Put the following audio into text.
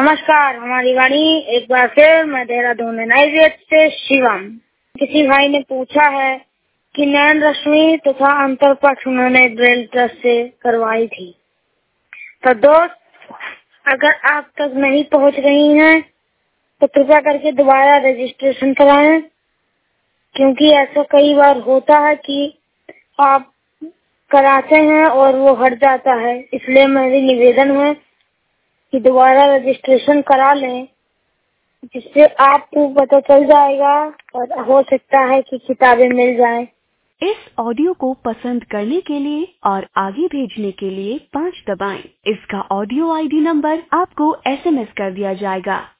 नमस्कार। हमारी वाणी एक बार फिर मैं देहरादून NIVH से शिवम। किसी भाई ने पूछा है कि नैन रश्मि तथा अंतर पाठ उन्होंने ब्रेल ट्रस्ट से करवाई थी। तो दोस्त, अगर आप तक नहीं पहुंच रही हैं तो कृपया करके दोबारा रजिस्ट्रेशन कराएं, क्योंकि ऐसा कई बार होता है कि आप कराते हैं और वो हट जाता है। इसलिए मेरी निवेदन है कि दोबारा रजिस्ट्रेशन करा लें, जिससे आपको पता चल जाएगा और हो सकता है कि किताबें मिल जाएं। इस ऑडियो को पसंद करने के लिए और आगे भेजने के लिए 5 दबाएं। इसका ऑडियो ID नंबर आपको SMS कर दिया जाएगा।